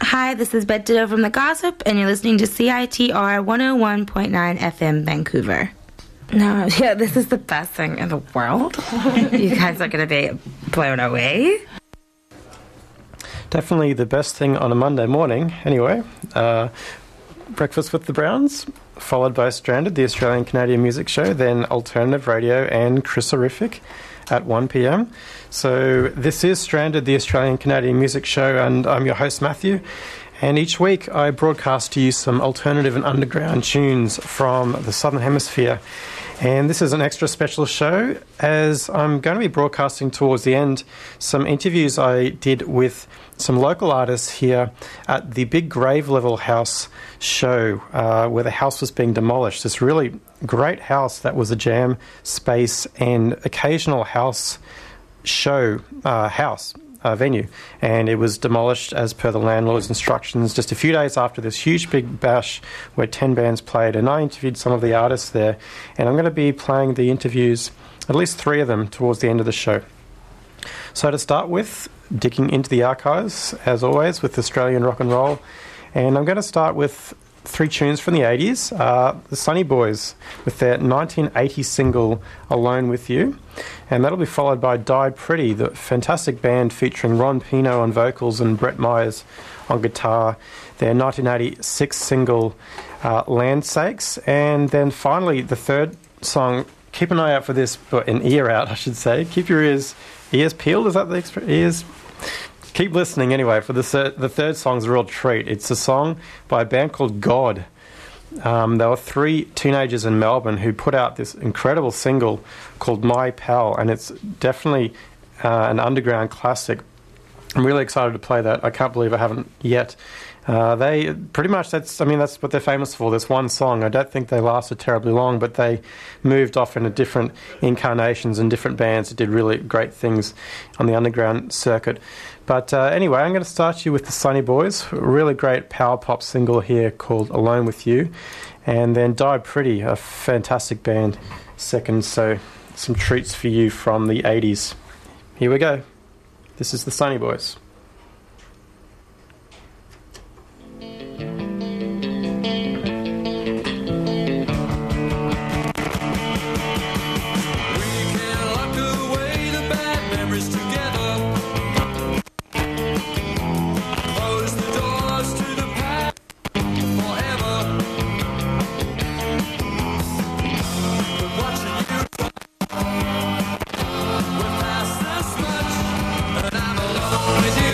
Hi, this is Bette Ditto from The Gossip, and you're listening to CITR 101.9 FM Vancouver. No, yeah, this is the best thing in the world. You guys are going to be blown away. Definitely the best thing on a Monday morning, anyway. Breakfast with the Browns, followed by Stranded, the Australian-Canadian music show, then Alternative Radio and Chrisorific at 1 p.m. So this is Stranded, the Australian-Canadian music show, and I'm your host, Matthew. And each week I broadcast to you some alternative and underground tunes from the Southern Hemisphere. And this is an extra special show, as I'm going to be broadcasting towards the end some interviews I did with some local artists here at the Big Grave Level House show, where the house was being demolished. This really great house that was a jam space and occasional house show venue, and it was demolished as per the landlord's instructions just a few days after this huge big bash where 10 bands played, and I interviewed some of the artists there, and I'm going to be playing the interviews, at least 3 of them, towards the end of the show. So to start with, digging into the archives, as always, with Australian rock and roll, and I'm going to start with 3 tunes from the 80s, the Sunny Boys with their 1980 single Alone With You, and that'll be followed by Die Pretty, the fantastic band featuring Ron Pino on vocals and Brett Myers on guitar, their 1986 single Land Sakes, and then finally the third song. Keep an eye out for this, but an ear out I should say, keep your ears peeled, is that the ears? Keep listening anyway, for the third song's a real treat. It's a song by a band called God. There were 3 teenagers in Melbourne who put out this incredible single called My Pal, and it's definitely an underground classic. I'm really excited to play that. I can't believe I haven't yet. They pretty much, that's what they're famous for, this one song. I don't think they lasted terribly long, but they moved off into different incarnations and different bands that did really great things on the underground circuit. But anyway, I'm going to start you with the Sunny Boys, a really great power pop single here called Alone With You, and then Die Pretty, a fantastic band second, so some treats for you from the 80s. Here we go. This is the Sunny Boys. With you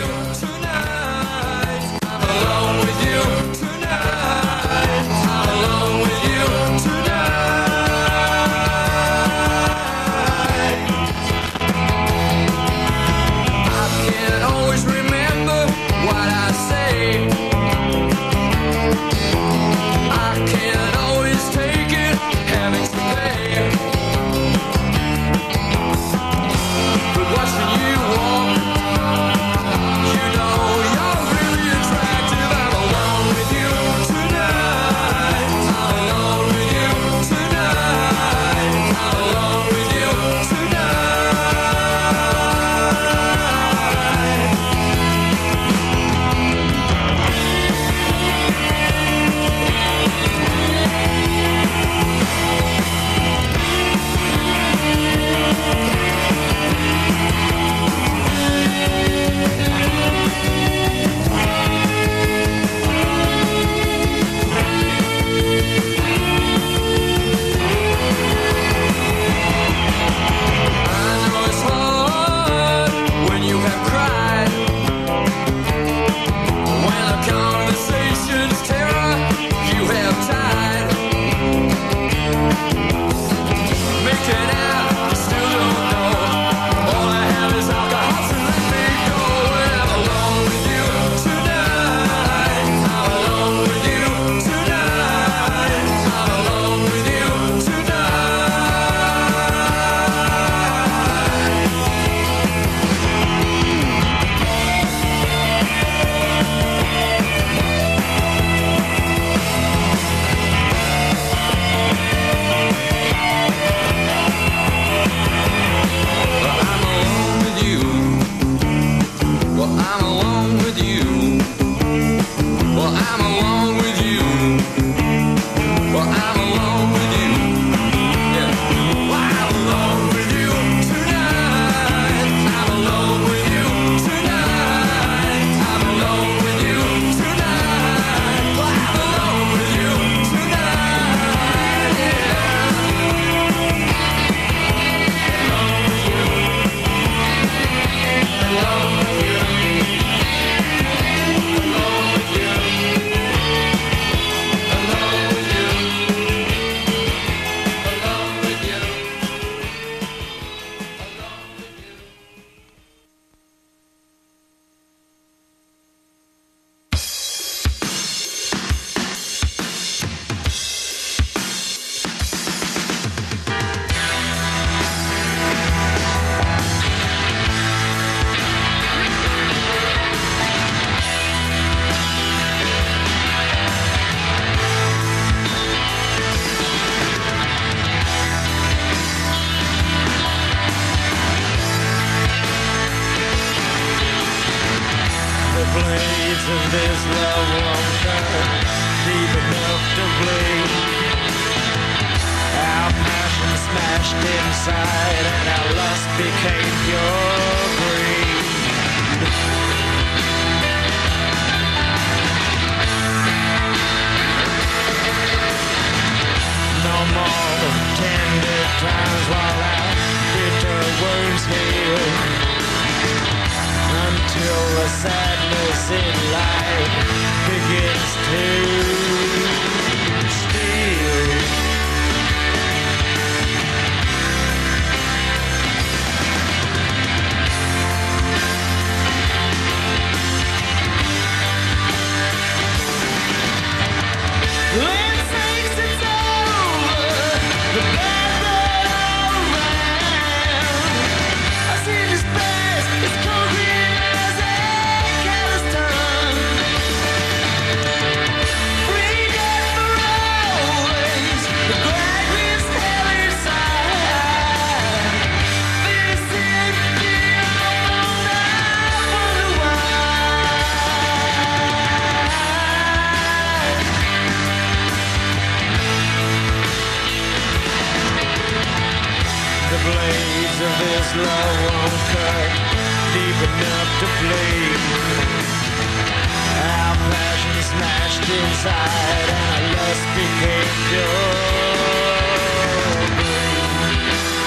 of this love won't cut deep enough to bleed. Our passion smashed inside and our lust became pure greed. No more tender times while our bitter wounds heal, until the sadness in life begins to steal. When thinks it's over, the bad blood all around, I see this past, it's concrete as a callous tongue. Free death for always, the graduate's hell inside. This is the old, I wonder why. The blades of this love won't cut deep enough to bleed. Our passion smashed inside and our lust became pure greed.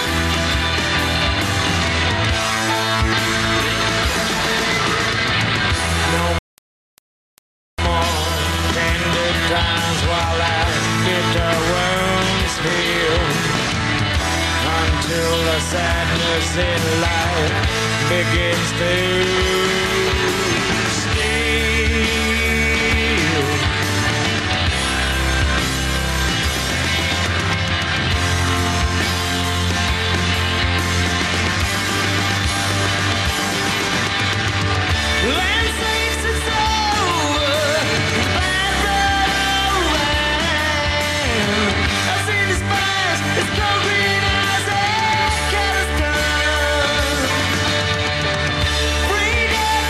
No more tender times while our bitter wounds heal, until the sadness in life begins to steal. When thinks it's over, the bad blood all around, I see this past, it's concrete as a callous tongue. Free death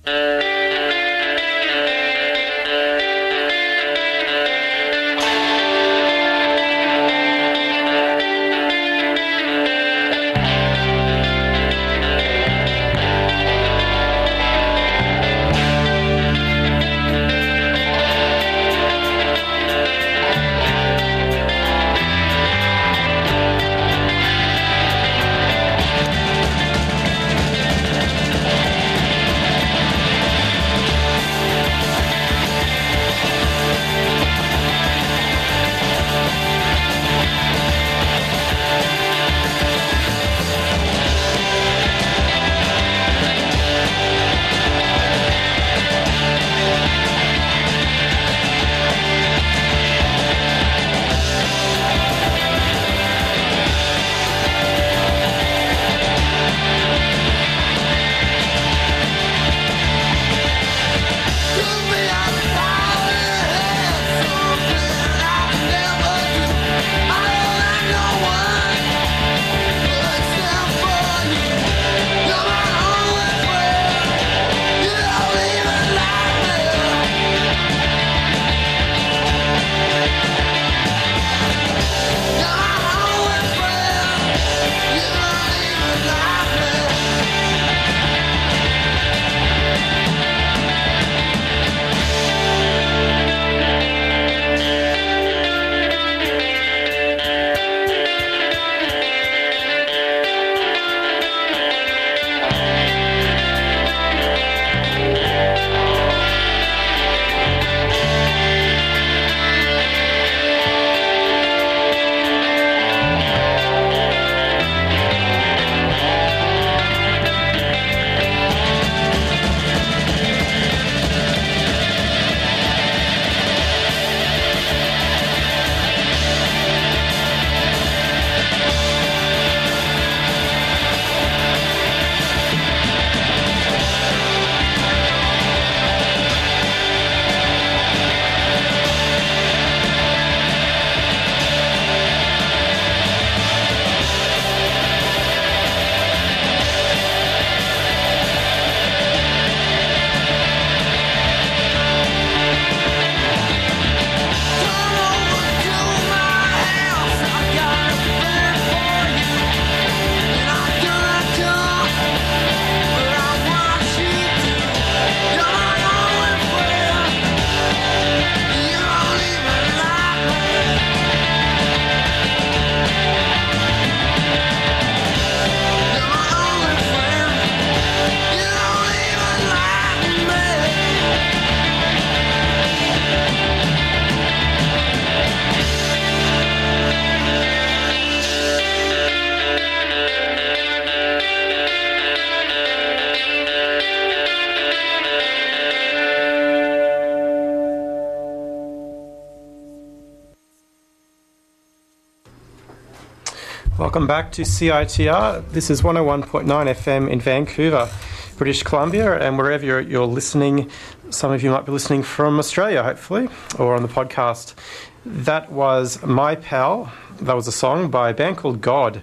Welcome back to CITR. This is 101.9 FM in Vancouver, British Columbia, and wherever you're listening. Some of you might be listening from Australia, hopefully, or on the podcast. That was My Pal. That was a song by a band called God,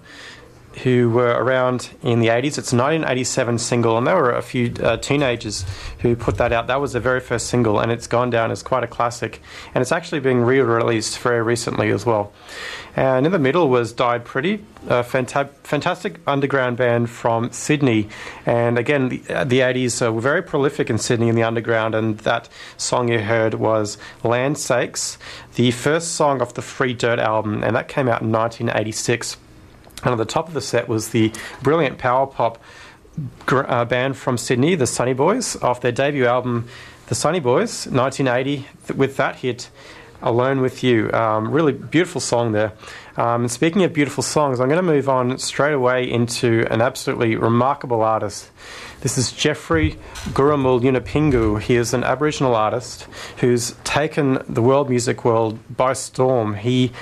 who were around in the 80s. It's a 1987 single, and there were a few teenagers who put that out. That was their very first single, and it's gone down as quite a classic. And it's actually being re-released very recently as well. And in the middle was Died Pretty, a fantastic underground band from Sydney. And again, the 80s were very prolific in Sydney in the underground, and that song you heard was Land Sakes, the first song off the Free Dirt album, and that came out in 1986. And at the top of the set was the brilliant power pop band from Sydney, the Sunny Boys, off their debut album, The Sunny Boys, 1980, with that hit, Alone With You. Really beautiful song there. And speaking of beautiful songs, I'm going to move on straight away into an absolutely remarkable artist. This is Jeffrey Gurrumul Yunupingu. He is an Aboriginal artist who's taken the world music world by storm.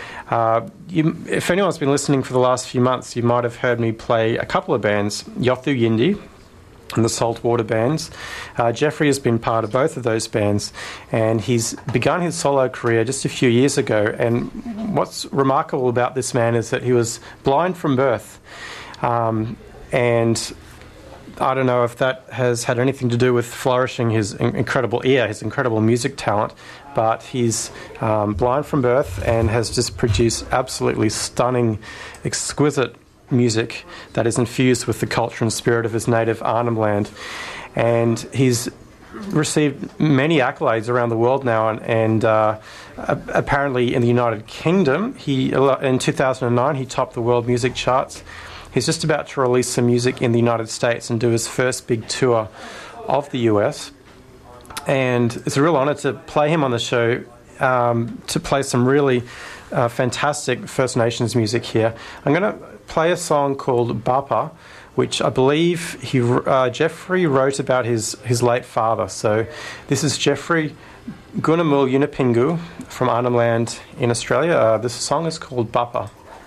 If anyone's been listening for the last few months, you might have heard me play a couple of bands, Yothu Yindi and the Saltwater bands. Jeffrey has been part of both of those bands, and he's begun his solo career just a few years ago. And what's remarkable about this man is that he was blind from birth, and I don't know if that has had anything to do with flourishing his incredible ear, his incredible music talent, but he's blind from birth and has just produced absolutely stunning, exquisite music that is infused with the culture and spirit of his native Arnhem Land. And he's received many accolades around the world now, and apparently in the United Kingdom, in 2009 he topped the world music charts. He's just about to release some music in the United States and do his first big tour of the US. And it's a real honour to play him on the show, to play some really fantastic First Nations music here. I'm going to play a song called Bapa, which I believe Jeffrey wrote about his late father. So this is Jeffrey Gunamul Yunipingu from Arnhem Land in Australia. This song is called Bapa.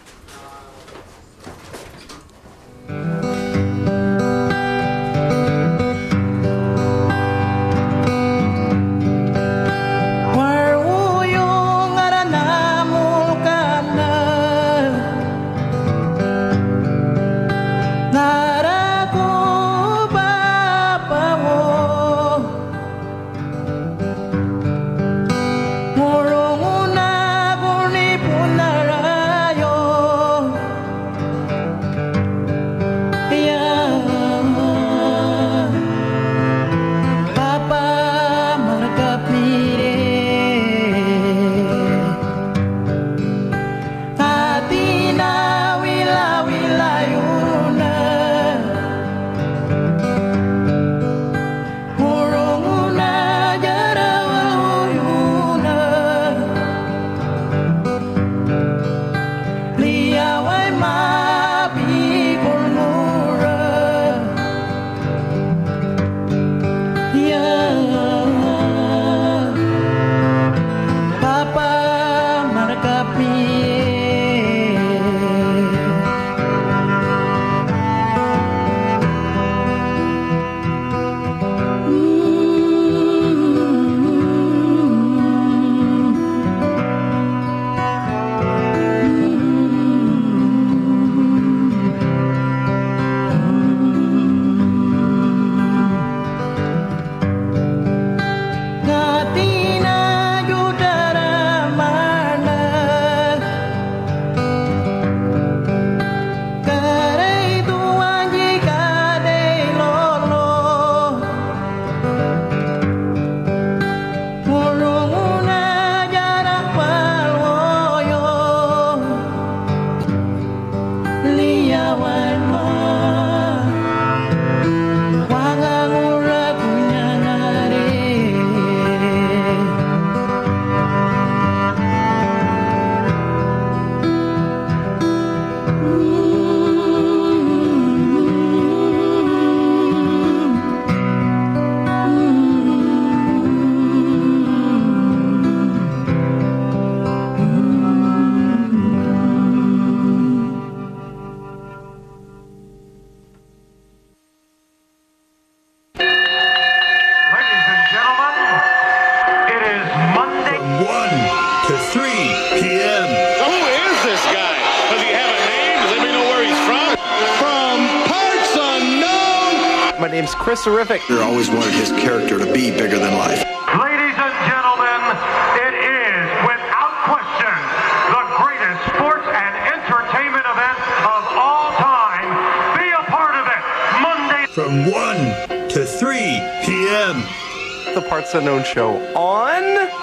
My name's Chris Horrific. I always wanted his character to be bigger than life. Ladies and gentlemen, it is, without question, the greatest sports and entertainment event of all time. Be a part of it, Monday From 1 to 3 p.m. The Parts Unknown Show on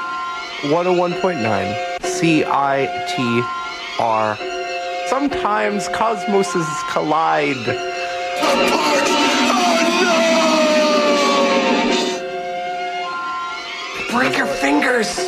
101.9 CITR. Sometimes cosmoses collide. Break your fingers!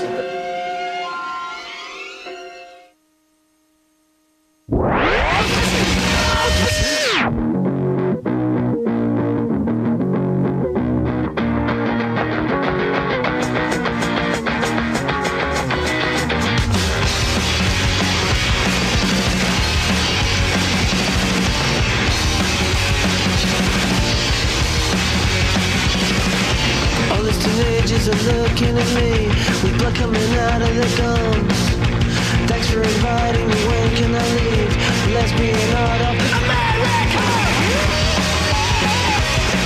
Teenagers are looking at me with blood coming out of their gums. Thanks for inviting me, when can I leave? Lesbian art of America!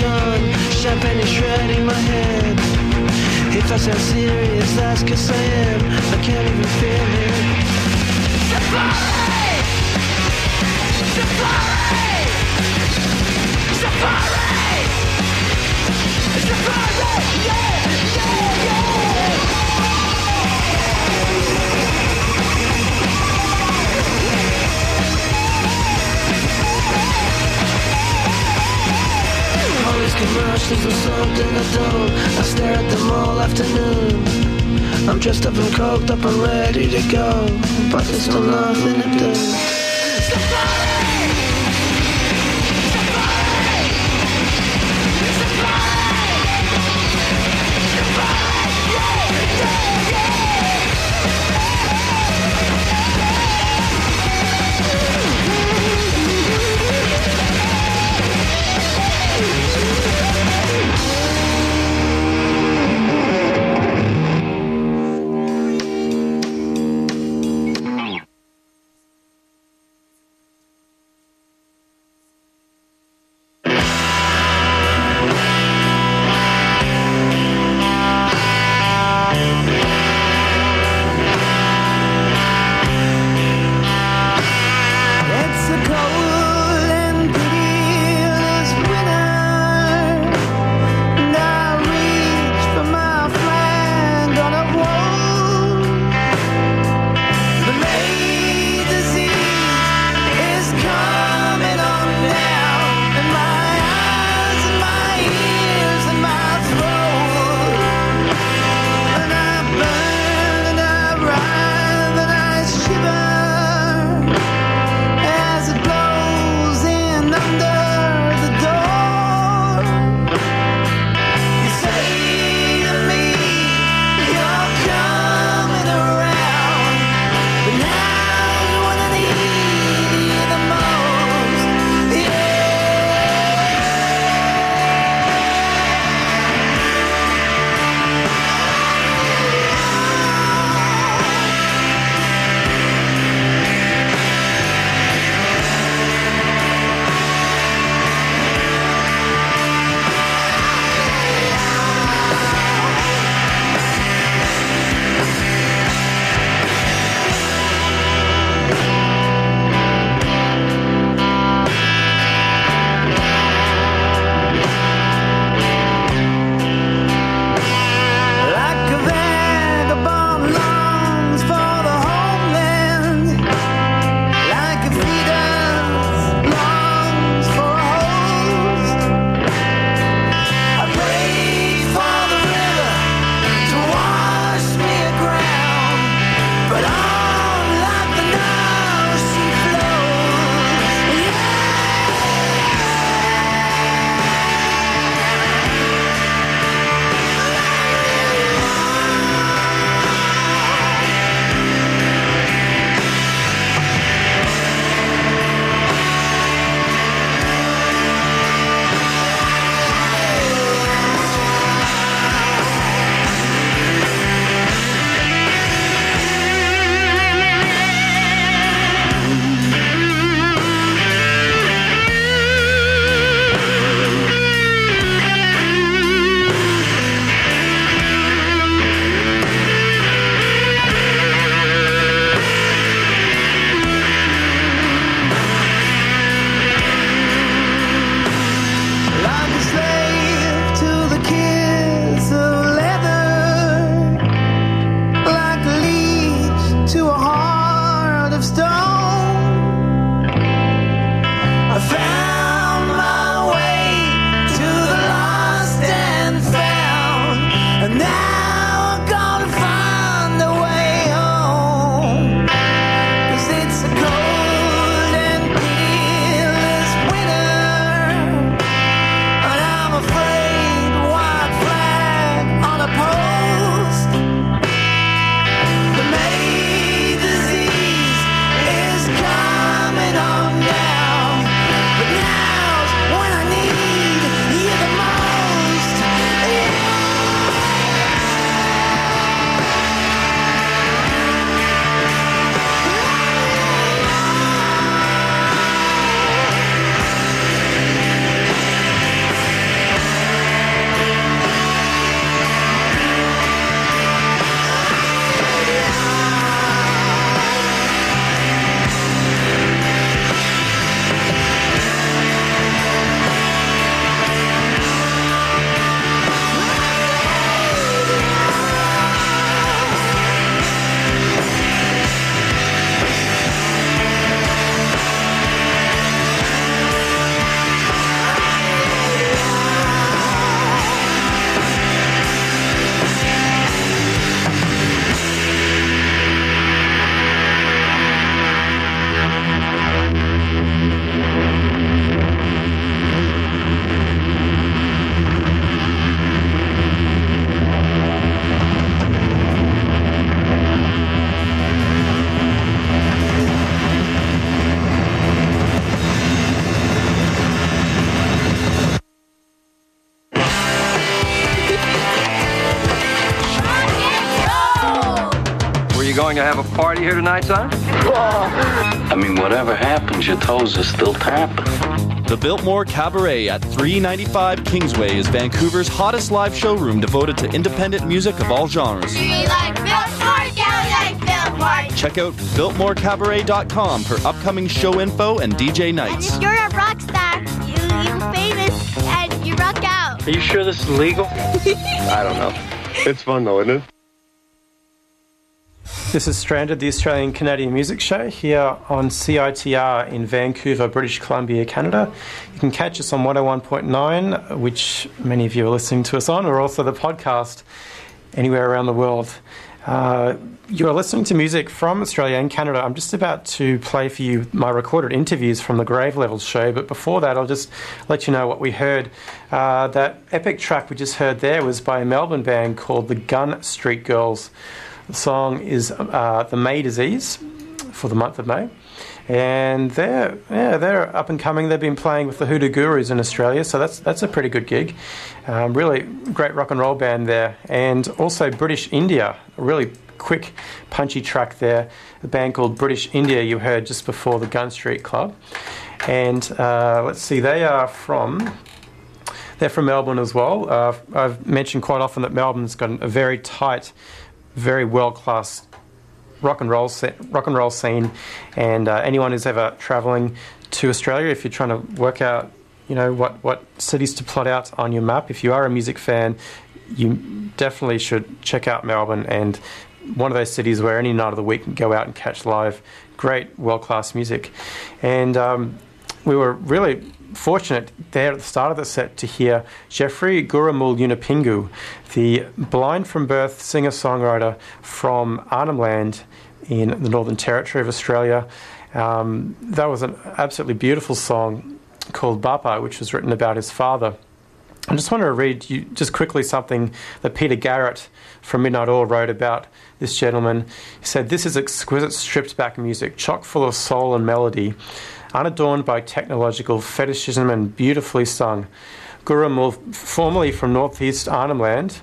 gun, champagne is shredding my head. If I sound serious, that's 'cause I am. I can't even feel it. Safari! Safari! Safari! Safari! Yeah! Yeah! Yeah! All these commercials are something I don't. I stare at them all afternoon. I'm dressed up and coked up and ready to go, but there's still nothing to do. Safari! Safari! Safari! Safari! Yeah! Yeah! Yeah! going to have a party here tonight, son? I mean, whatever happens, your toes are still tapping. The Biltmore Cabaret at 395 Kingsway is Vancouver's hottest live showroom devoted to independent music of all genres. Do you like Biltmore? Do you like Biltmore? Check out BiltmoreCabaret.com for upcoming show info and DJ nights. And if you're a rock star, you're famous and you rock out. Are you sure this is legal? I don't know. It's fun though, isn't it? This is Stranded, the Australian Canadian Music Show, here on CITR in Vancouver, British Columbia, Canada. You can catch us on 101.9, which many of you are listening to us on, or also the podcast anywhere around the world. You are listening to music from Australia and Canada. I'm just about to play for you my recorded interviews from the Grave Levels show, but before that I'll just let you know what we heard. That epic track we just heard there was by a Melbourne band called the Gun Street Girls. The song is The May Disease for the month of May. And they're up and coming. They've been playing with the Hoodoo Gurus in Australia, so that's a pretty good gig. Really great rock and roll band there. And also British India, a really quick, punchy track there. A band called British India you heard just before the Gun Street Club. And let's see, they're from Melbourne as well. I've mentioned quite often that Melbourne's got a very tight, very world-class rock and roll scene, and anyone who's ever travelling to Australia, if you're trying to work out, what cities to plot out on your map, if you are a music fan, you definitely should check out Melbourne, and one of those cities where any night of the week you can go out and catch live great world-class music. And we were really fortunate there at the start of the set to hear Jeffrey Gurrumul Yunupingu, the blind from birth singer-songwriter from Arnhem Land in the Northern Territory of Australia. That was an absolutely beautiful song called Bapa, which was written about his father. I just want to read you just quickly something that Peter Garrett from Midnight Oil wrote about this gentleman. He said, "This is exquisite stripped-back music, chock full of soul and melody, unadorned by technological fetishism and beautifully sung. Gurrumul, formerly from Northeast Arnhem band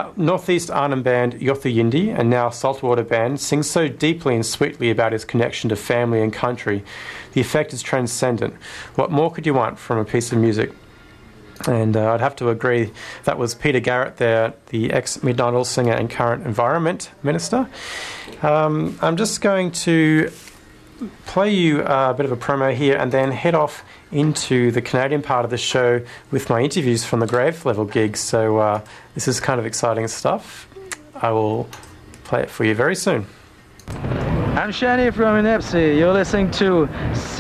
Yothu Yindi, and now Saltwater Band, sings so deeply and sweetly about his connection to family and country. The effect is transcendent. What more could you want from a piece of music?" And I'd have to agree. That was Peter Garrett there, the ex-Midnight Oil singer and current Environment Minister. I'm just going to play you a bit of a promo here and then head off into the Canadian part of the show with my interviews from the Grave Level gigs. So this is kind of exciting stuff. I will play it for you very soon. I'm Shani from Inepsi. You're listening to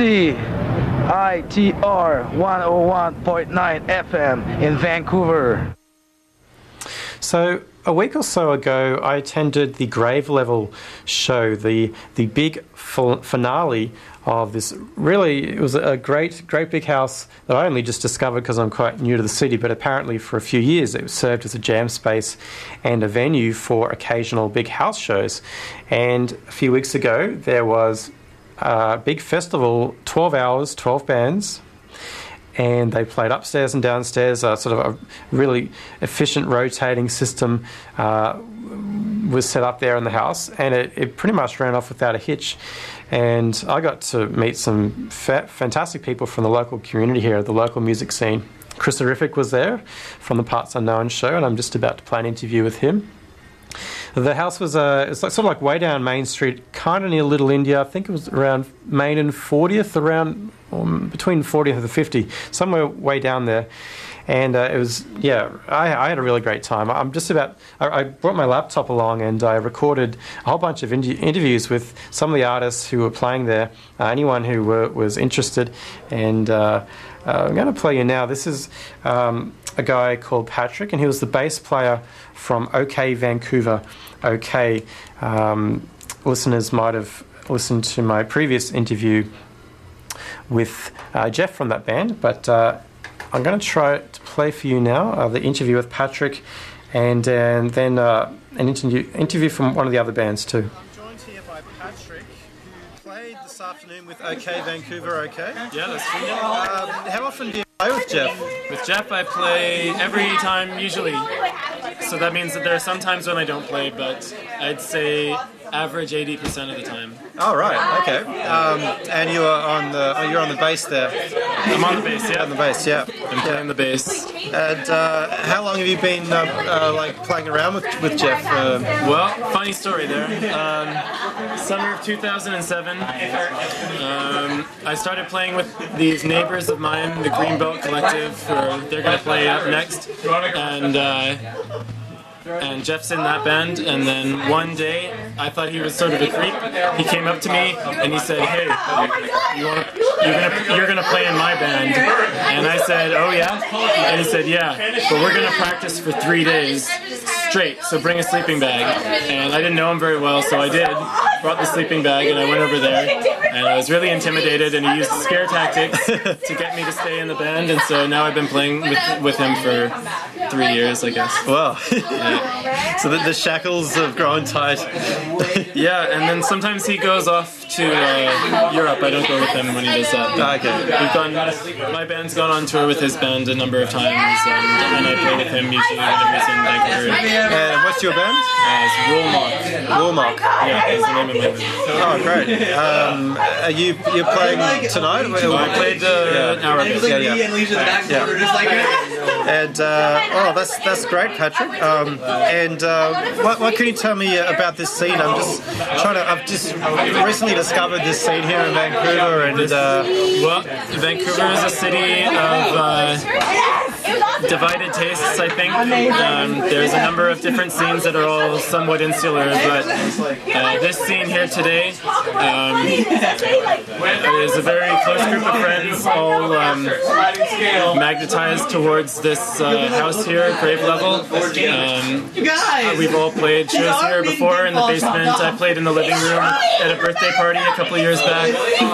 CITR 101.9 FM in Vancouver. So a week or so ago, I attended the Grave Level show, the big finale of this. Really, it was a great big house that I only just discovered because I'm quite new to the city, but apparently for a few years it served as a jam space and a venue for occasional big house shows. And a few weeks ago, there was a big festival, 12 hours, 12 bands, and they played upstairs and downstairs. Sort of a really efficient rotating system was set up there in the house, and it pretty much ran off without a hitch. And I got to meet some fantastic people from the local community here, the local music scene. Chris Horrific was there from the Parts Unknown show, and I'm just about to play an interview with him. The house was it's like, sort of like way down Main Street, kind of near Little India. I think it was around Main and 40th, around between 40th and 50, somewhere way down there. And it was, I had a really great time. I brought my laptop along and I recorded a whole bunch of interviews with some of the artists who were playing there, anyone who was interested. And I'm going to play you now. This is a guy called Patrick, and he was the bass player from OK Vancouver. OK, listeners might have listened to my previous interview with Jeff from that band, but I'm going to try to play for you now the interview with Patrick, and then an interview from one of the other bands too. I'm joined here by Patrick, who played this afternoon with OK Vancouver. OK. Yeah, that's true. How often do you play with Jeff? With Jeff, I play every time usually. So that means that there are some times when I don't play, but I'd say average 80% of the time. Oh, right. Okay. And you're on the bass there. I'm on the bass, yeah. On the bass, yeah. I'm playing the bass. And how long have you been playing around with Jeff? Well, funny story there. Summer of 2007, I started playing with these neighbors of mine, the Greenbelt Collective. They're going to play up next, and Jeff's in that band. And then one day, I thought he was sort of a creep. He came up to me and he said, "Hey, you're gonna play in my band." And I said, "Oh yeah?" And he said, "Yeah, but we're gonna practice for 3 days straight. So bring a sleeping bag." And I didn't know him very well, so I did. Brought the sleeping bag and I went over there. And I was really intimidated, and he used scare tactics to get me to stay in the band. And so now I've been playing with him for 3 years, I guess. Wow. Yeah. So the shackles have grown tight. Yeah, and then sometimes he goes off to Europe. I don't go with him when he does that. Okay. My band's gone on tour with his band a number of times, and I play with him usually whenever he's in Vancouver. And what's your band? It's Woolmark. Woolmark. Yeah, is the name of my band. Oh, great. Are you're playing tonight? I played an hour ago. And that's great, Patrick. And what can you tell me about this scene? I've just recently discovered this scene here in Vancouver, and well, Vancouver is a city of divided tastes, I think. There's a number of different scenes that are all somewhat insular, but this scene here today is a very close group of friends, all magnetized towards this house here, grave level. We've all played shows here before in the basement. I played in the living room at a birthday party a couple of years back.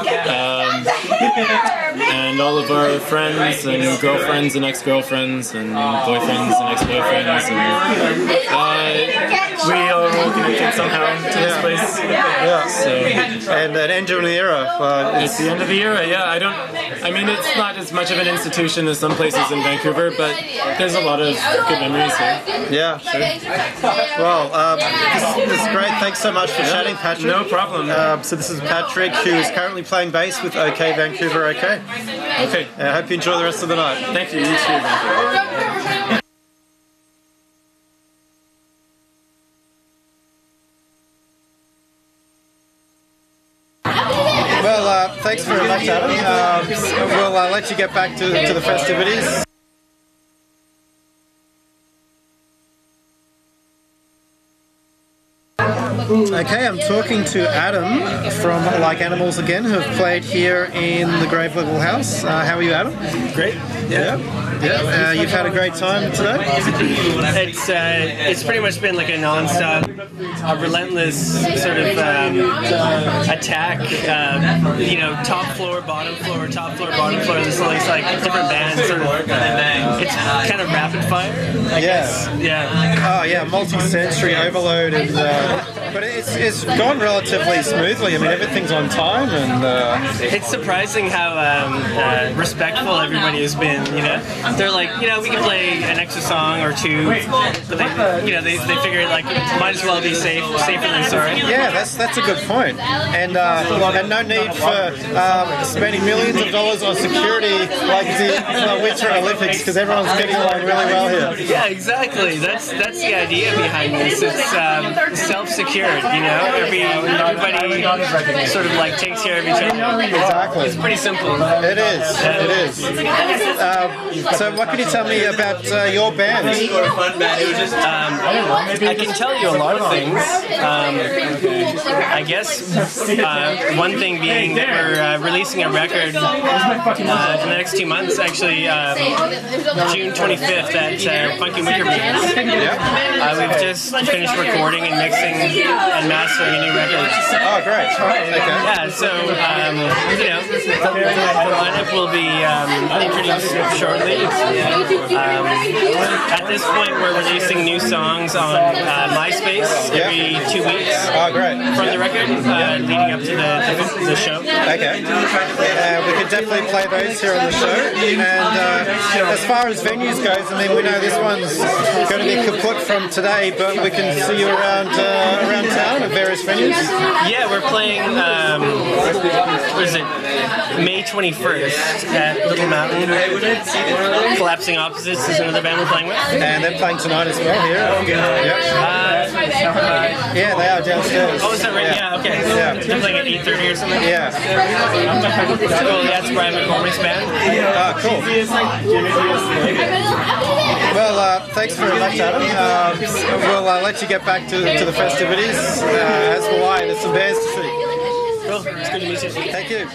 And all of our friends and girlfriends and ex-girlfriends and boyfriends and ex-boyfriends, and we are all connected somehow to this place. Yeah. So, and an end of the era. It's the end of the era. Yeah. I mean, it's not as much of an institution as some places in Vancouver, but there's a lot of good memories here. Yeah. Sure. Well, this is great. Thanks so much for chatting, Patrick. No problem. So this is Patrick, who is currently playing bass with OK Vancouver. OK. Okay. I hope you enjoy the rest of the night. Thank you. You too. Well, thanks very much, Adam. We'll let you get back to the festivities. Okay, I'm talking to Adam from Like Animals again, who have played here in the Grave Level House. How are you, Adam? Great. Yeah. You've had a great time today? It's pretty much been like a non-stop, relentless sort of attack. Top floor, bottom floor, top floor, bottom floor. There's like different bands. Sort of, it's kind of rapid fire, I guess. Yeah. Oh yeah, multi-sensory overload, and but it's gone relatively smoothly. I mean, everything's on time, and it's surprising how respectful everybody has been. They're like, we can play an extra song or two, but they figure like might as well be safer than sorry. Yeah, that's a good point, and no need for spending millions of dollars on security like the Winter Olympics, because everyone's getting along really well here. Yeah, exactly. That's the idea behind this. It's self-secured. Everybody sort of like takes care of each other. Exactly. It's pretty simple. It is. It is. So what can you tell me about your band? I can tell you a lot of things. I guess one thing being that we're releasing a record in the next 2 months, actually June 25th at Funky Wicker Beans. We've just finished recording and mixing and mastering a new record. Oh, great. Okay. Yeah, so, the lineup will be introduced shortly. At this point, we're releasing new songs on MySpace every 2 weeks. Oh, great. From the record, leading up to the show. Okay. We could definitely play those here on the show. And as far as venues goes, I mean, we know this one's going to be kaput from today, but we can see you around town at various venues. Yeah, we're playing, what is it, May 21st at Little Mountain. Collapsing Opposites is another band we're playing with. And they're playing tonight as well here. Yeah, they are downstairs. Oh, is that right? Yeah, okay. Yeah. They're playing at 8:30 or something? Yeah. Cool, that's Brian McCormick's band. Cool. Well, thanks very much, Adam. We'll let you get back to the festivities. As will I. There's some bands to see. Cool. It's good to meet you. Thank you.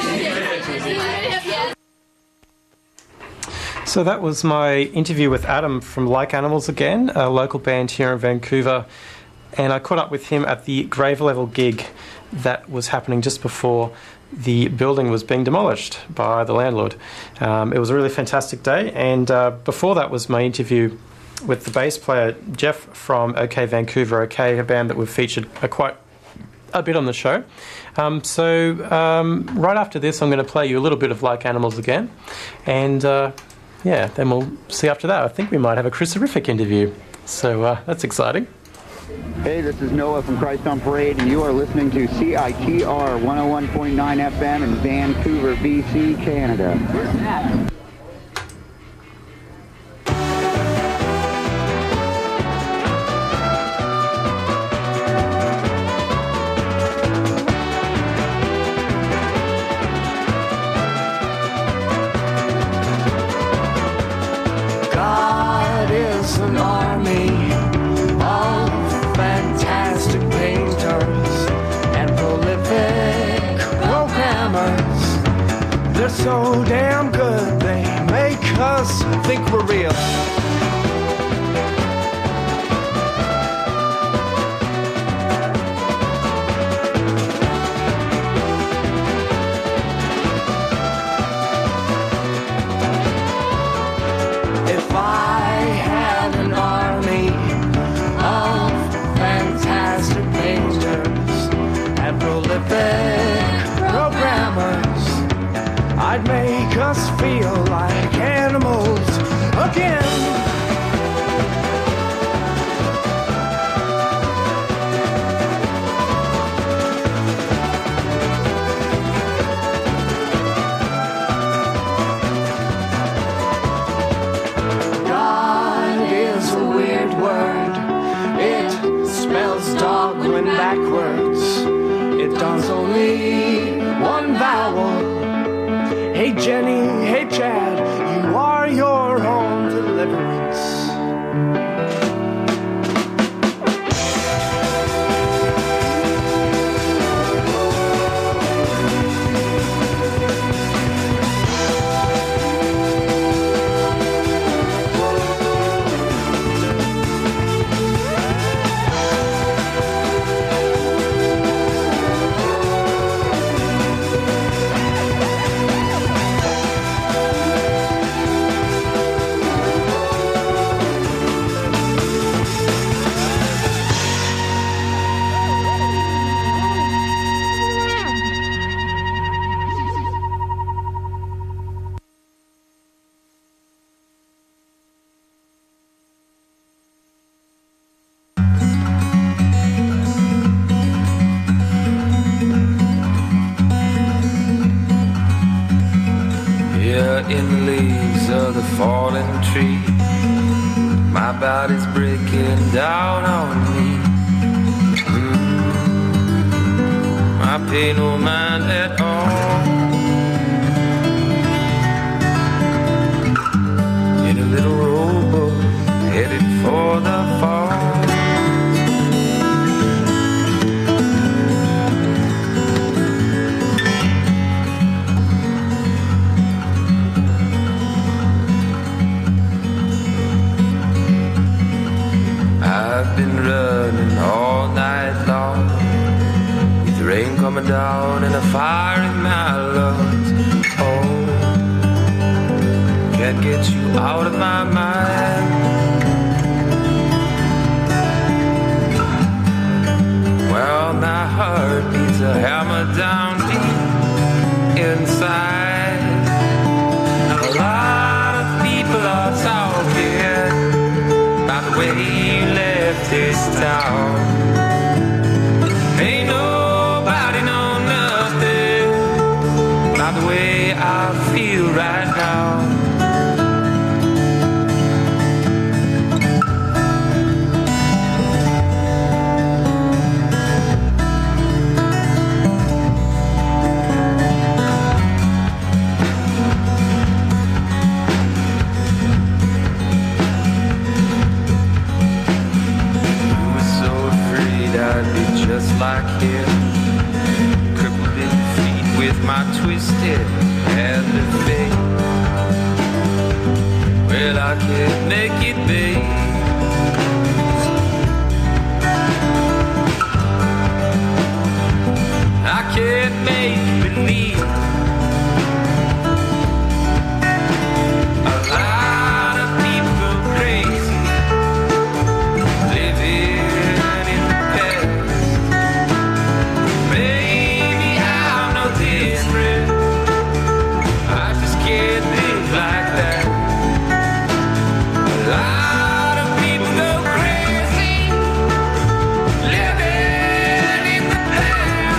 So that was my interview with Adam from Like Animals Again, a local band here in Vancouver. And I caught up with him at the Grave Level gig that was happening just before the building was being demolished by the landlord. It was a really fantastic day. And before that was my interview with the bass player, Jeff from OK Vancouver, OK, a band that we've featured quite a bit on the show. So right after this, I'm going to play you a little bit of Like Animals Again. And yeah, then we'll see after that. I think we might have a Chris-erific interview. So that's exciting. Hey, this is Noah from Christ on Parade, and you are listening to CITR 101.9 FM in Vancouver, BC, Canada. God is an army of fantastic painters and prolific programmers. They're so damn good, they make us think we're real. If I had an army of fantastic painters and prolific programmers, I'd make us feel like animals again. God is a weird word. It spells dog when backwards. It does only one vowel. Hey Jenny, hey Chad, you are your own deliverance. In the leaves of the fallen tree, my body's breaking down on me. I pay no mind at all. In a little rowboat headed for the fall. I've been running all night long, with the rain coming down and a fire in my lungs. Oh, can't get you out of my mind. Well, my heart beats a hammer down deep inside. this town. Ain't nobody know nothing about the way I feel right now. I'd be just like him, crippled in feet with my twisted hand of fate. Well, I can't make it, babe. I can't make believe. A lot of people crazy, living in the past. Maybe I'm no different. I just can't live like that. A lot of people go crazy, living in the past.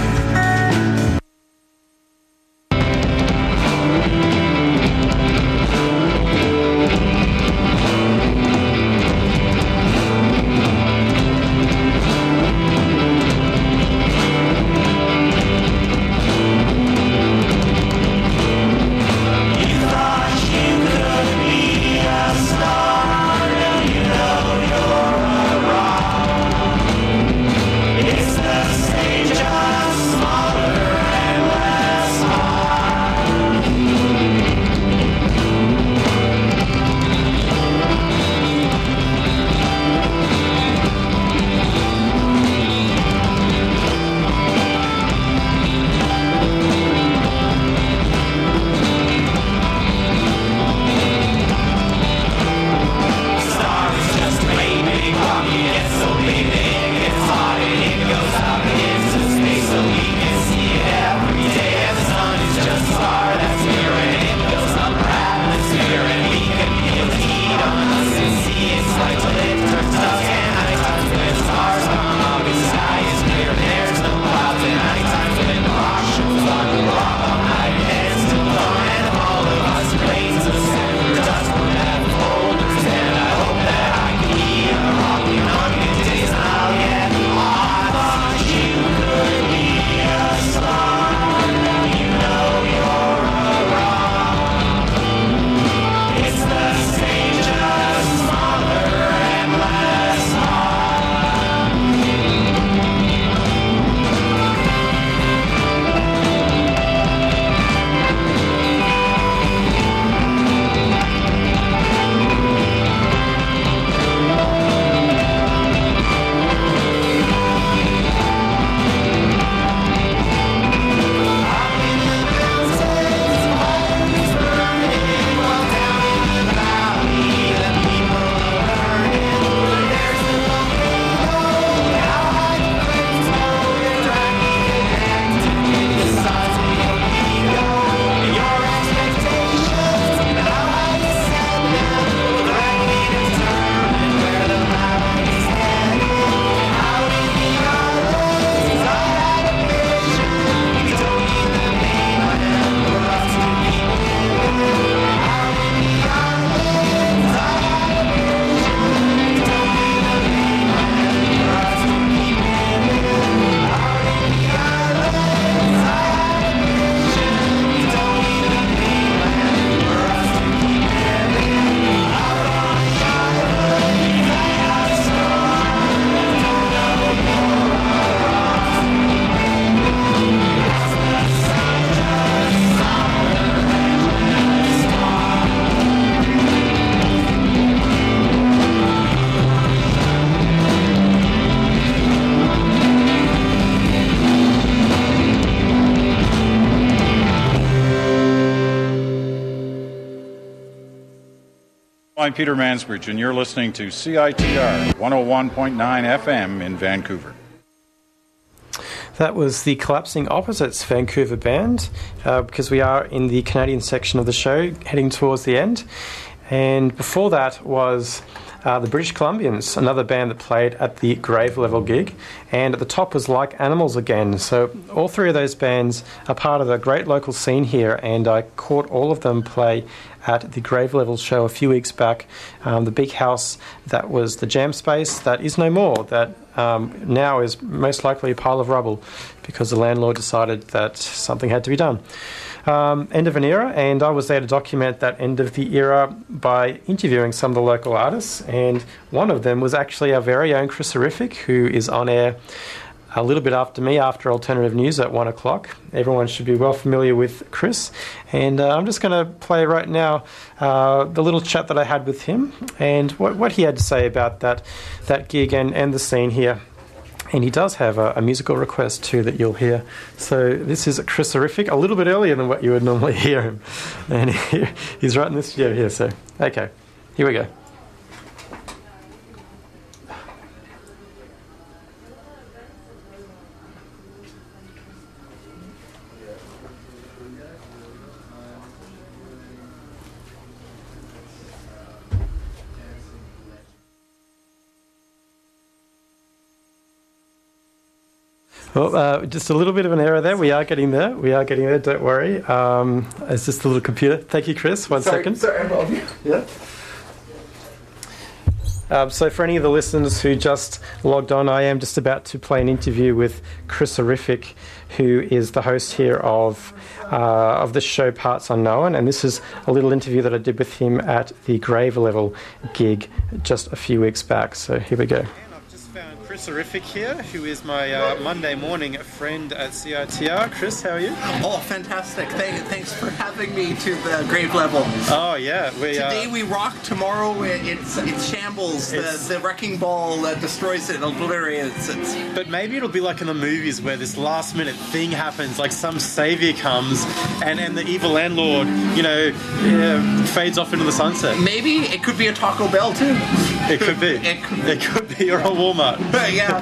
I'm Peter Mansbridge, and you're listening to CITR 101.9 FM in Vancouver. That was the Collapsing Opposites Vancouver band, because we are in the Canadian section of the show, heading towards the end. And before that was the British Columbians, another band that played at the Grave Level gig, and at the top was Like Animals again. So all three of those bands are part of the great local scene here, and I caught all of them play at the Grave Level show a few weeks back. The big house that was the jam space, that is no more. That now is most likely a pile of rubble because the landlord decided that something had to be done. End of an era, and I was there to document that end of the era by interviewing some of the local artists, and one of them was actually our very own Chris Horrific, who is on air a little bit after me, after Alternative News at 1 o'clock. Everyone should be well familiar with Chris, and I'm just going to play right now the little chat that I had with him and what he had to say about that gig and the scene here. And he does have a musical request too that you'll hear. So this is Chris Horrific, a little bit earlier than what you would normally hear him. And he's right in this studio here. So, okay, here we go. Well, just a little bit of an error there. We are getting there. Don't worry. It's just a little computer. Thank you, Chris. One second. Sorry, above you. Yeah. So for any of the listeners who just logged on, I am just about to play an interview with Chris Horrific, who is the host here of the show Parts Unknown, and this is a little interview that I did with him at the Grave Level gig just a few weeks back. So here we go. Chris Horrific here, who is my Monday morning friend at CITR. Chris, how are you? Oh, fantastic. Thanks for having me to the Grave Level. Oh, yeah. Today we rock, tomorrow it's shambles. The wrecking ball destroys it, obliterates it. But maybe it'll be like in the movies where this last minute thing happens, like some savior comes and the evil landlord, fades off into the sunset. Maybe it could be a Taco Bell too. It could be. It could be, or a Walmart. Yeah.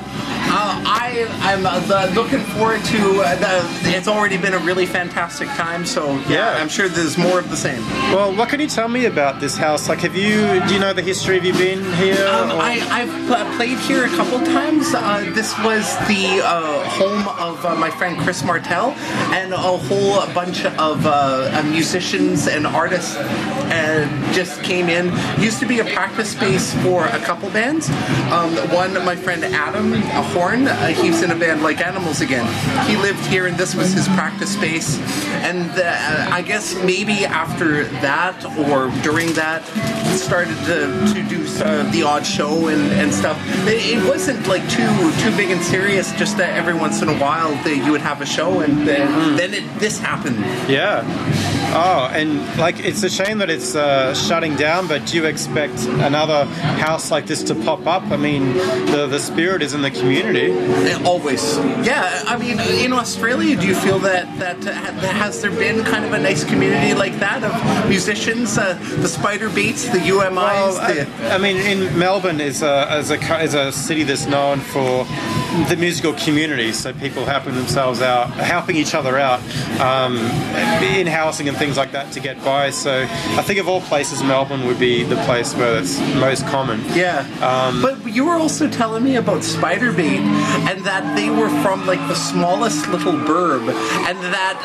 I'm looking forward to it's already been a really fantastic time, so yeah, I'm sure there's more of the same. Well, what can you tell me about this house? Like, do you know the history? Have you been here? I've played here a couple times. This was the home of my friend Chris Martel, and a whole bunch of musicians and artists just came in. Used to be a practice space for a couple bands. One, my friend Adam Horn, he was in a band Like Animals again. He lived here, and this was his practice space. And I guess maybe after that or during that, he started to do the odd show and stuff. It wasn't like too big and serious. Just that every once in a while you would have a show, and then this happened. Yeah. Oh, and like it's a shame that it's shutting down. But do you expect another house like this to pop up? I mean, the spirit is in the community. Always. Yeah, I mean, in Australia, do you feel that has there been kind of a nice community like that of musicians, the Spider Beats, the UMIs? Well, I mean, in Melbourne is a city that's known for the musical community, so people helping each other out in housing and things like that to get by. So I think of all places, Melbourne would be the place where it's most common. Yeah. But you were also telling me about Spiderbait, and that they were from like the smallest little burb, and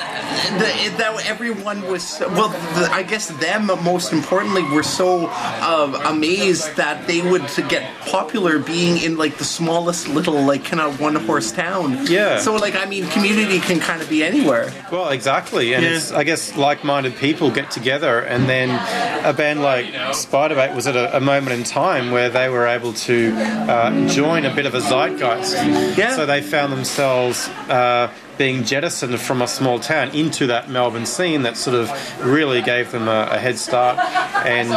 that everyone was, well, I guess them most importantly were so amazed that they would get popular being in like the smallest little like kind of one-horse town. Yeah. So like, I mean, community can kind of be anywhere. Well, exactly. And it's, I guess, like-minded people get together, and then a band like Spiderbait was at a moment in time where they were able to join a bit of a zeitgeist. Yeah. So they found themselves being jettisoned from a small town into that Melbourne scene that sort of really gave them a head start. And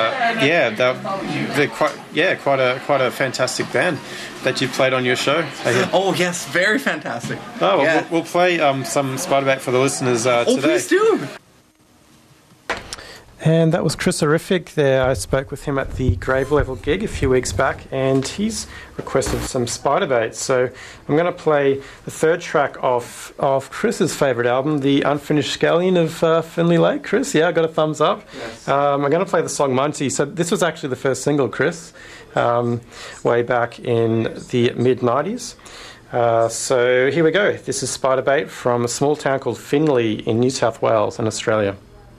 they're quite a fantastic band that you played on your show. Oh yes, very fantastic. Oh, well, we'll play some Spiderbait for the listeners today. Oh, please do. And that was Chris Horrific there. I spoke with him at the Grave Level gig a few weeks back, and he's requested some Spiderbait. So I'm going to play the third track of Chris's favourite album, The Unfinished Scallion of Finley Lake. Chris, yeah, I got a thumbs up. Yes. I'm going to play the song Munty. So this was actually the first single, Chris, way back in the mid-90s. So here we go. This is Spiderbait from a small town called Finley in New South Wales in Australia.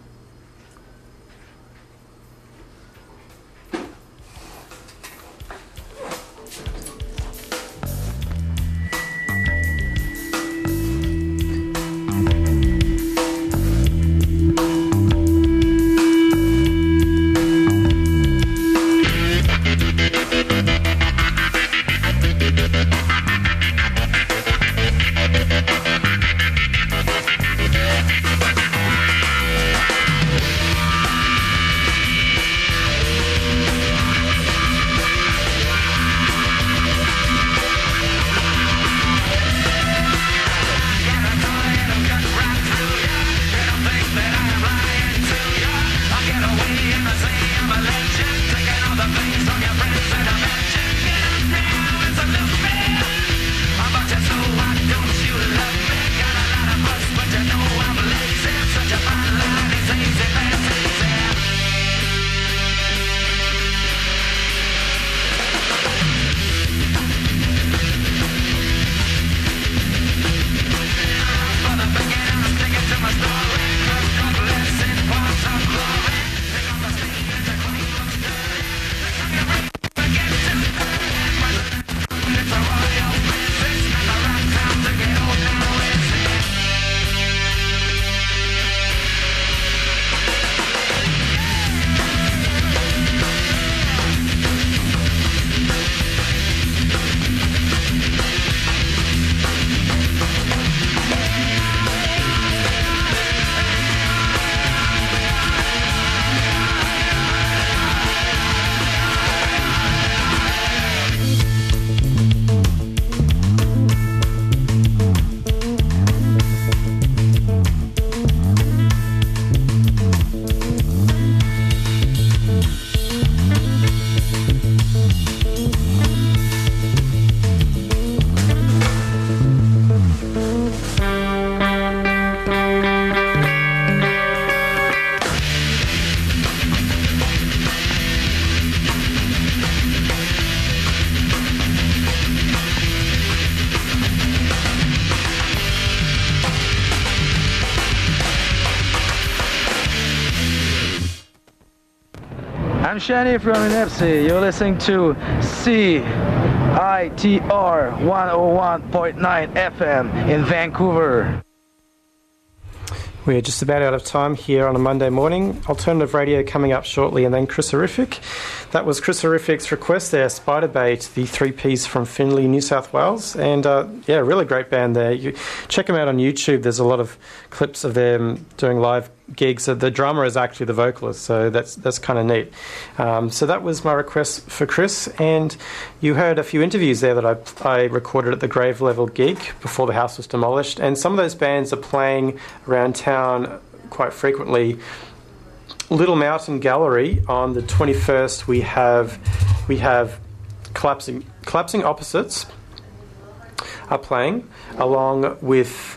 I'm Shani from Inepsi. You're listening to CITR 101.9 FM in Vancouver. We're just about out of time here on a Monday morning. Alternative radio coming up shortly, and then Chris Horrific. That was Chris Horrific's request there, Spiderbait, the three-piece from Finley, New South Wales. And yeah, really great band there. You check them out on YouTube. There's a lot of clips of them doing live gigs. The drummer is actually the vocalist, so that's kind of neat. So that was my request for Chris, and you heard a few interviews there that I recorded at the Grave Level gig before the house was demolished, and some of those bands are playing around town quite frequently. Little Mountain Gallery on the 21st, we have Collapsing Opposites are playing, along with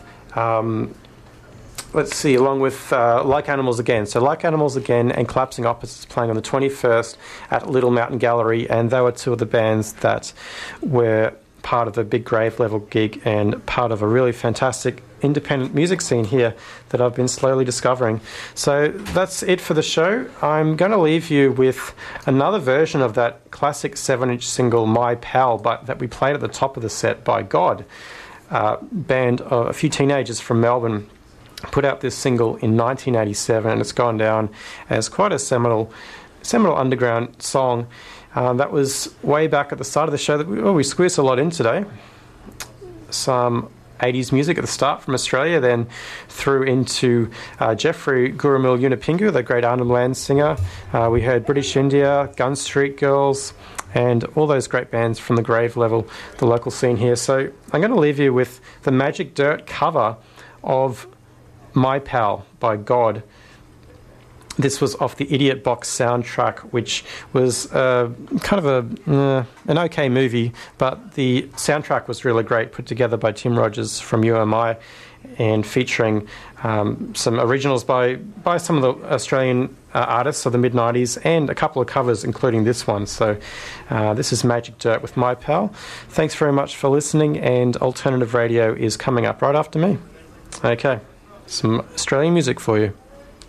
Like Animals Again. So Like Animals Again and Collapsing Opposites playing on the 21st at Little Mountain Gallery, and they were two of the bands that were part of the big Grave Level gig and part of a really fantastic independent music scene here that I've been slowly discovering. So that's it for the show. I'm going to leave you with another version of that classic 7-inch single My Pal that we played at the top of the set by God. Band of a few teenagers from Melbourne put out this single in 1987, and it's gone down as quite a seminal underground song. That was way back at the start of the show. We squeezed a lot in today. Some 80s music at the start from Australia, then through into Jeffrey Gurumil Yunupingu, the great Arnhem Land singer. We heard British India, Gun Street Girls, and all those great bands from the Grave Level, the local scene here. So I'm going to leave you with the Magic Dirt cover of My Pal by God. This was off the Idiot Box soundtrack, which was kind of an okay movie, but the soundtrack was really great, put together by Tim Rogers from UMI, and featuring some originals by some of the Australian artists of the mid-90s and a couple of covers, including this one. So this is Magic Dirt with My Pal. Thanks very much for listening, and Alternative Radio is coming up right after me. Okay, some Australian music for you.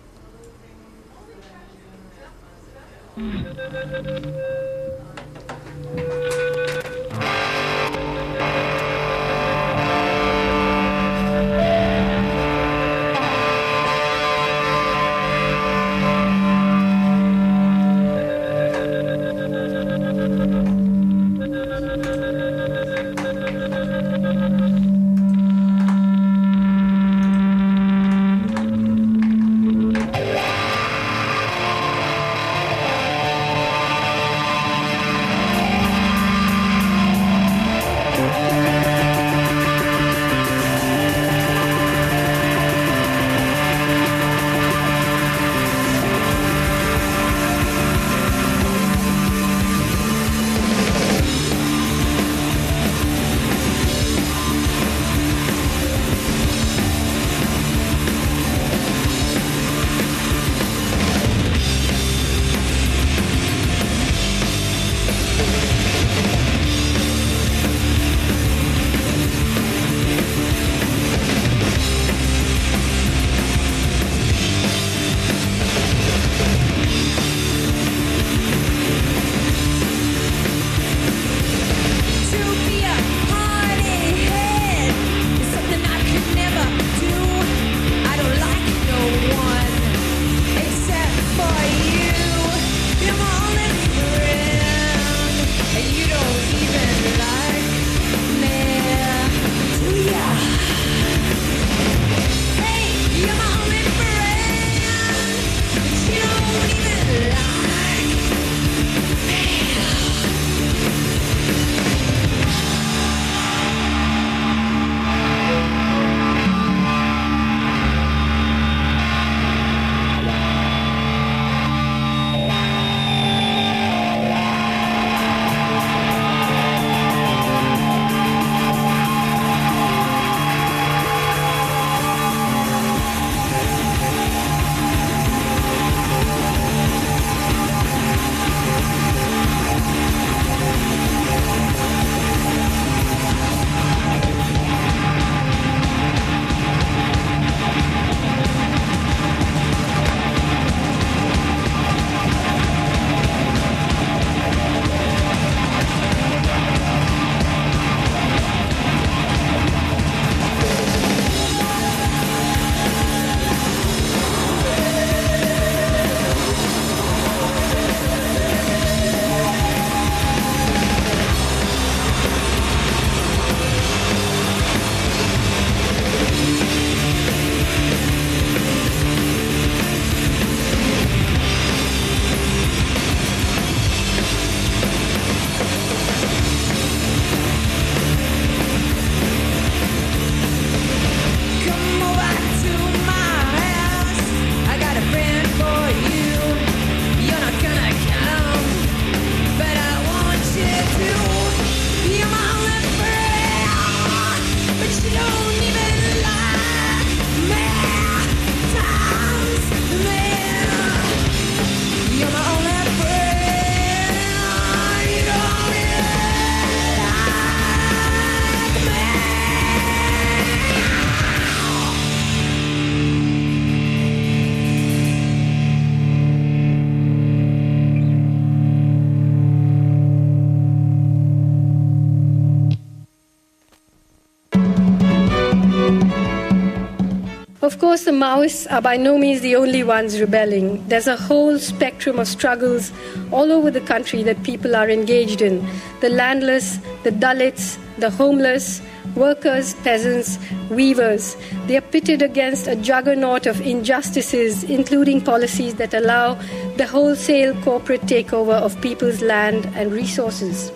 Of course, the Maoists are by no means the only ones rebelling. There's a whole spectrum of struggles all over the country that people are engaged in. The landless, the Dalits, the homeless, workers, peasants, weavers. They are pitted against a juggernaut of injustices, including policies that allow the wholesale corporate takeover of people's land and resources.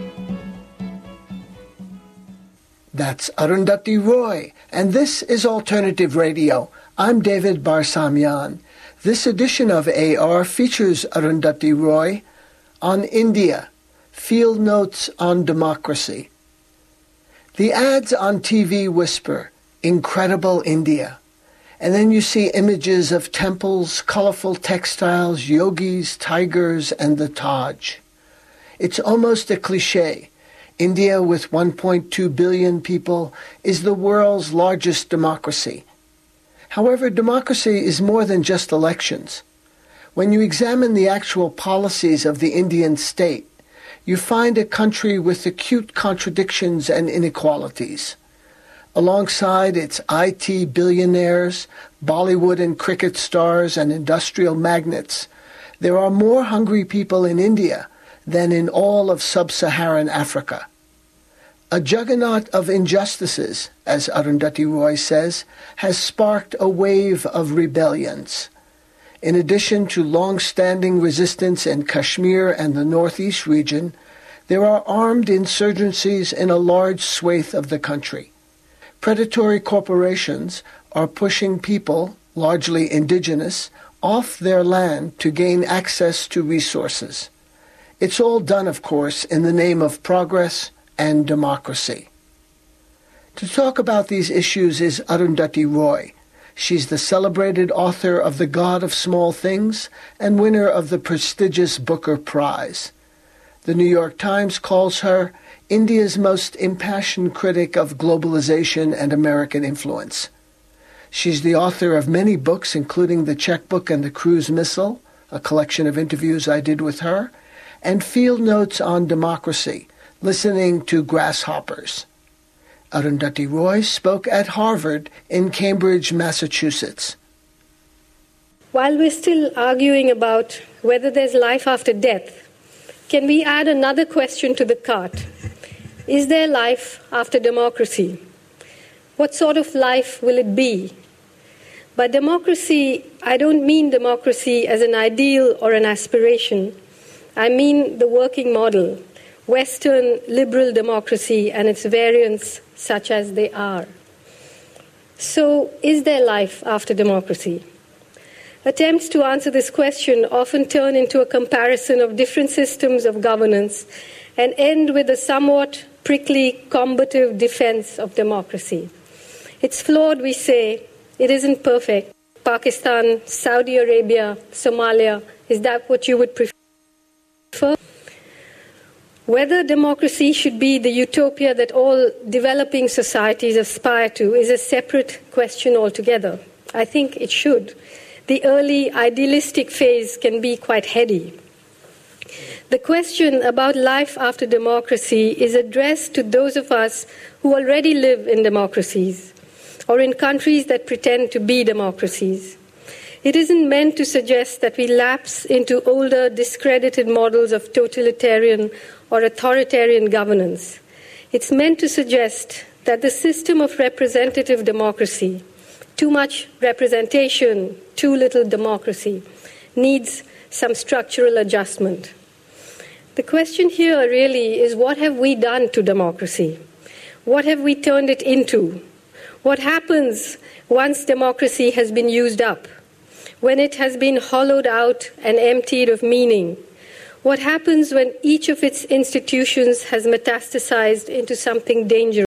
That's Arundhati Roy, and this is Alternative Radio. I'm David Barsamian. This edition of AR features Arundhati Roy on India, Field Notes on Democracy. The ads on TV whisper, "Incredible India." And then you see images of temples, colorful textiles, yogis, tigers, and the Taj. It's almost a cliché. India, with 1.2 billion people, is the world's largest democracy. However, democracy is more than just elections. When you examine the actual policies of the Indian state, you find a country with acute contradictions and inequalities. Alongside its IT billionaires, Bollywood and cricket stars, and industrial magnates, there are more hungry people in India than in all of sub-Saharan Africa. A juggernaut of injustices, as Arundhati Roy says, has sparked a wave of rebellions. In addition to long-standing resistance in Kashmir and the Northeast region, there are armed insurgencies in a large swathe of the country. Predatory corporations are pushing people, largely indigenous, off their land to gain access to resources. It's all done, of course, in the name of progress and democracy. To talk about these issues is Arundhati Roy. She's the celebrated author of The God of Small Things and winner of the prestigious Booker Prize. The New York Times calls her India's most impassioned critic of globalization and American influence. She's the author of many books, including The Checkbook and the Cruise Missile, a collection of interviews I did with her, and Field Notes on Democracy, Listening to Grasshoppers. Arundhati Roy spoke at Harvard in Cambridge, Massachusetts. While we're still arguing about whether there's life after death, can we add another question to the cart? Is there life after democracy? What sort of life will it be? By democracy, I don't mean democracy as an ideal or an aspiration. I mean the working model, Western liberal democracy and its variants such as they are. So, is there life after democracy? Attempts to answer this question often turn into a comparison of different systems of governance and end with a somewhat prickly, combative defense of democracy. It's flawed, we say. It isn't perfect. Pakistan, Saudi Arabia, Somalia, is that what you would prefer? Whether democracy should be the utopia that all developing societies aspire to is a separate question altogether. I think it should. The early idealistic phase can be quite heady. The question about life after democracy is addressed to those of us who already live in democracies or in countries that pretend to be democracies. It isn't meant to suggest that we lapse into older, discredited models of totalitarian or authoritarian governance. It's meant to suggest that the system of representative democracy, too much representation, too little democracy, needs some structural adjustment. The question here really is, what have we done to democracy? What have we turned it into? What happens once democracy has been used up? When it has been hollowed out and emptied of meaning? What happens when each of its institutions has metastasized into something dangerous?